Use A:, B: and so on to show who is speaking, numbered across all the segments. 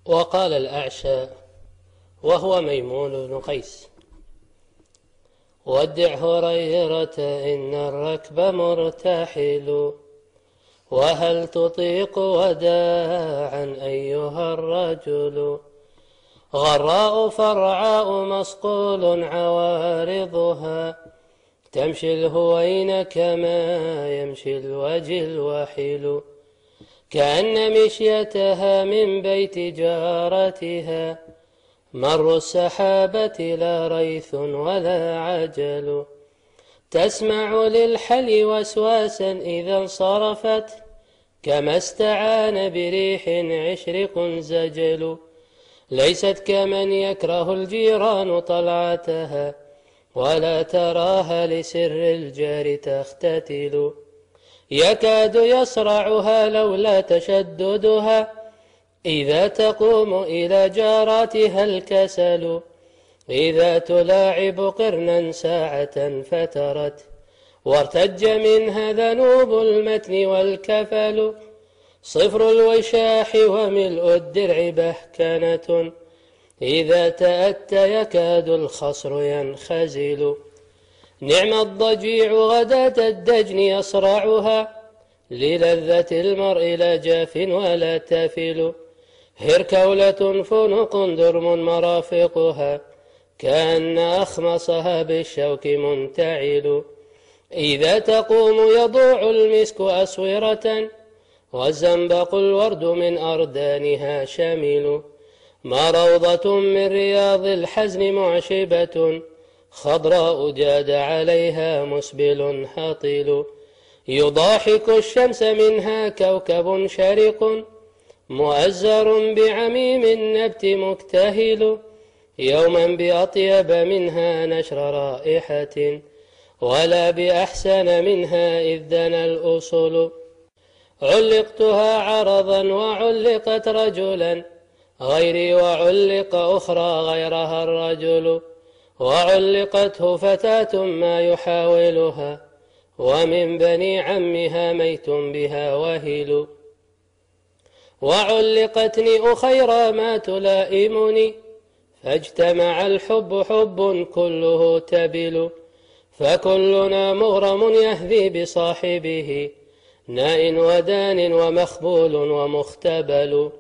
A: وقال الأعشى وهو ميمون بن قيس: ودع هريرة إن الركب مرتحل، وهل تطيق وداعا أيها الرجل؟ غراء فرعاء مصقول عوارضها، تمشي الهوين كما يمشي الوجل وحل، كأن مشيتها من بيت جارتها، مر السحابة لا ريث ولا عجل، تسمع للحل وسواسا إذا انصرفت، كما استعان بريح عشرق زجل، ليست كمن يكره الجيران طلعتها، ولا تراها لسر الجار تختتل، يكاد يصرعها لولا تشددها، إذا تقوم إلى جاراتها الكسل، إذا تلاعب قرنا ساعة فترت، وارتج منها ذنوب المتن والكفل، صفر الوشاح وملء الدرع بهكنة، إذا تأتى يكاد الخصر ينخزل، نعم الضجيع غداة الدجن يصرعها، للذة المرء لا جاف ولا تافل، هركولة فنق درم مرافقها، كأن أخمصها بالشوك منتعل، إذا تقوم يضوع المسك أسورة، والزنبق الورد من أردانها شمل، ما روضة من رياض الحزن معشبة، خضراء جاد عليها مسبل هطل، يضاحك الشمس منها كوكب شرق، مؤزر بعميم النبت مكتهل، يوما بأطيب منها نشر رائحة، ولا بأحسن منها إذ دنا الأصول، علقتها عرضا وعلقت رجلا غيري، وعلق أخرى غيرها الرجل، وعلقته فتاة ما يحاولها، ومن بني عمها ميت بها وهل، وعلقتني أخيرا ما تلائمني، فاجتمع الحب حب كله تبل، فكلنا مغرم يهذي بصاحبه، ناء ودان ومخبول ومختبل،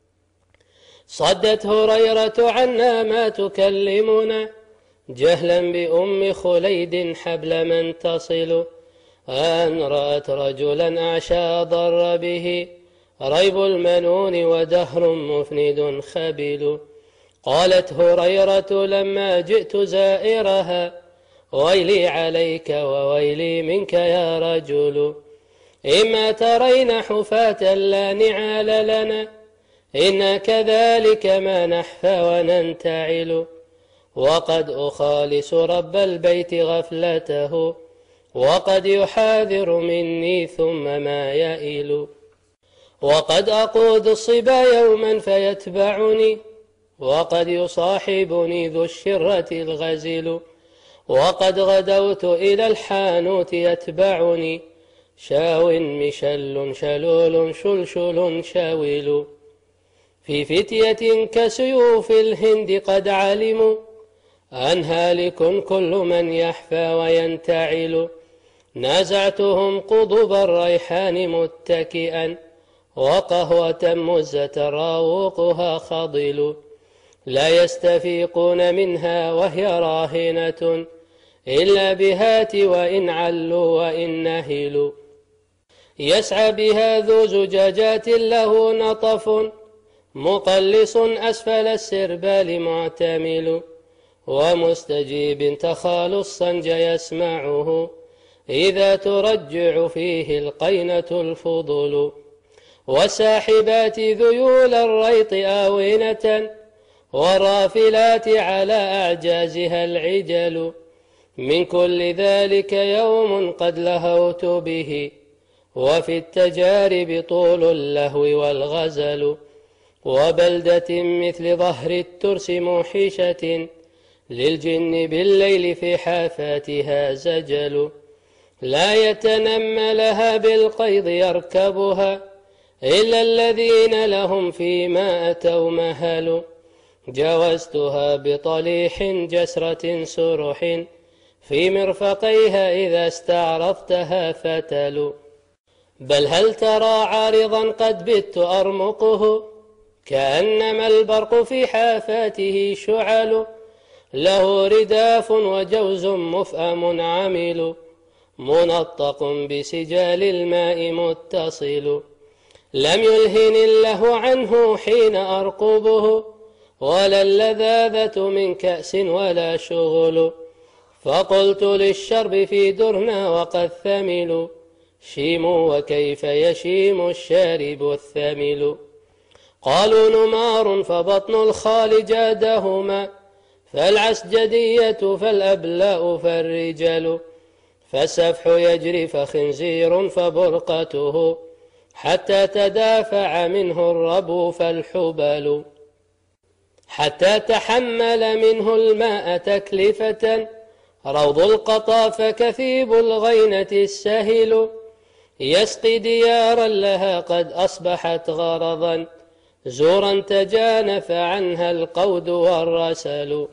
A: صدت هريرة عنا ما تكلمنا، جهلا بأم خليد حبل من تصل، أن رأت رجلا أعشى ضر به، ريب المنون ودهر مفند خبل، قالت هريرة لما جئت زائرها، ويلي عليك وويلي منك يا رجل، إما ترين حفاة لا نعال لنا، إنا كذلك ما نحفى وننتعل، وقد أخالس رب البيت غفلته، وقد يحاذر مني ثم ما يئل، وقد أقود الصبا يوما فيتبعني، وقد يصاحبني ذو الشرة الغزل، وقد غدوت إلى الحانوت يتبعني، شاو مشل شلول شلشل شاول، في فتية كسيوف الهند قد علموا، أن هالك كل من يحفى وينتعل، نازعتهم قضب الريحان متكئا، وقهوة مزة راوقها خضل، لا يستفيقون منها وهي راهنة، إلا بهات وإن علوا وإن نهلوا، يسعى بها ذو زجاجات له نطف، مقلص أسفل السربال معتمل، ومستجيب تخال الصنج يسمعه، إذا ترجع فيه القينة الفضل، والساحبات ذيول الريط آونة، والرافلات على أعجازها العجل، من كل ذلك يوم قد لهوت به، وفي التجارب طول اللهو والغزل، وبلدة مثل ظهر الترس موحشة، للجن بالليل في حافاتها زجل، لا يتنمى لها بالقيض يركبها، إلا الذين لهم فيما أتوا مهل. جاوزتها بطليح جسرة سرح، في مرفقيها إذا استعرضتها فتل. بل هل ترى عارضا قد بت أرمقه، كأنما البرق في حافاته شعل. له رداف وجوز مفأم عمل، منطق بسجال الماء متصل. لم يلهن الله عنه حين أرقبه، ولا اللذاذة من كأس ولا شغل. فقلت للشرب في درنا وقد ثمل، شيموا وكيف يشيم الشارب الثمل. قالوا نمار فبطن الخال جادهما، فالعسجدية فالأبلاء فالرجال. فالسفح يجري فخنزير فبرقته، حتى تدافع منه الربو فالحبل. حتى تحمل منه الماء تكلفة، روض القطاف كثيب الغينة السهل. يسقي ديارا لها قد أصبحت غرضا، زورا تجانف عنها القود والرسل.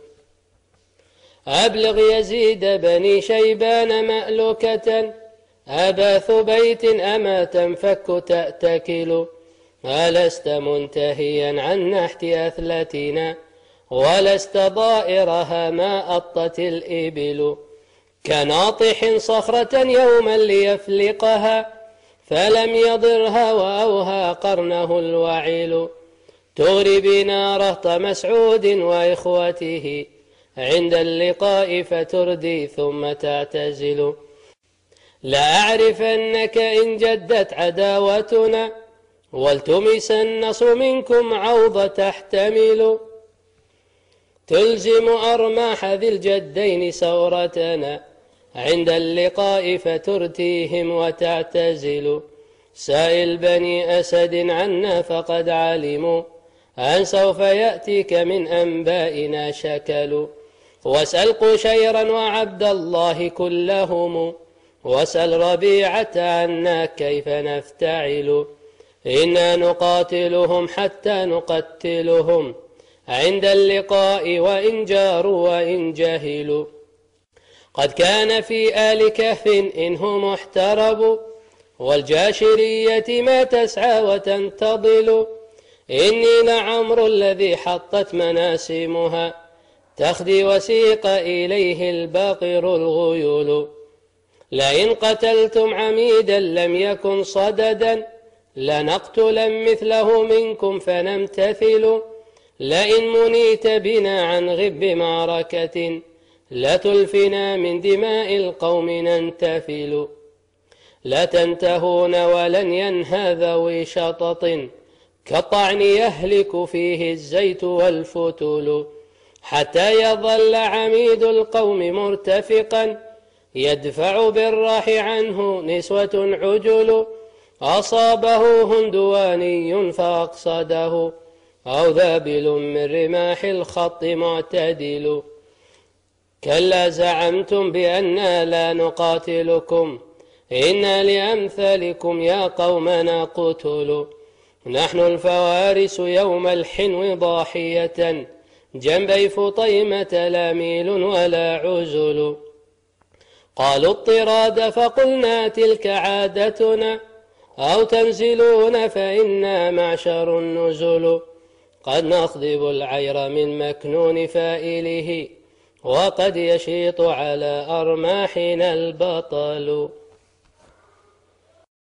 A: أبلغ يزيد بني شيبان مألوكة، أباث بيت أما تنفك تأتكل. ألست منتهيا عن نحت أثلتنا، ولست ضائرها ما أطت الإبل. كناطح صخرة يوما ليفلقها، فلم يضرها وأوهى قرنه الوعيل. تغري بنا رهط مسعود وإخوته، عند اللقاء فتردي ثم تعتزل. لأعرفنك إن جدت عداوتنا، والتمسنس منكم عوض تحتمل. تلزم أرماح ذي الجدين سورتنا، عند اللقاء فترتيهم وتعتزل. سائل بني أسد عنا فقد علموا، أن سوف يأتيك من أنبائنا شكل. واسأل قشيرا وعبد الله كلهم، واسأل ربيعة عنا كيف نفتعل. إنا نقاتلهم حتى نقتلهم، عند اللقاء وإن جاروا وإن جهلوا. قد كان في آل كهف إنهم احتربوا، والجاشرية ما تسعى وتنتظل. إني لعمر الذي حطت مناسمها، تخدي وسيق إليه الباقر الغيول. لئن قتلتم عميدا لم يكن صددا، لنقتلا مثله منكم فنمتثل. لئن منيت بنا عن غب معركة، لتلفنا من دماء القوم ننتفل. لتنتهون ولن ينهى ذوي شطط، كالطعن يهلك فيه الزيت والفتل. حتى يظل عميد القوم مرتفقا، يدفع بالراح عنه نسوة عجل. أصابه هندواني فأقصده، أو ذابل من رماح الخط معتدل. كلا زعمتم بأننا لا نقاتلكم، إنا لأمثالكم يا قومنا قتل. نحن الفوارس يوم الحنو ضاحية، جنبي فطيمة لا ميل ولا عزل. قالوا الطراد فقلنا تلك عادتنا، أو تنزلون فإنا معشر النزل. قد نخضب العير من مكنون فائله، وقد يشيط على أرماحنا البطل.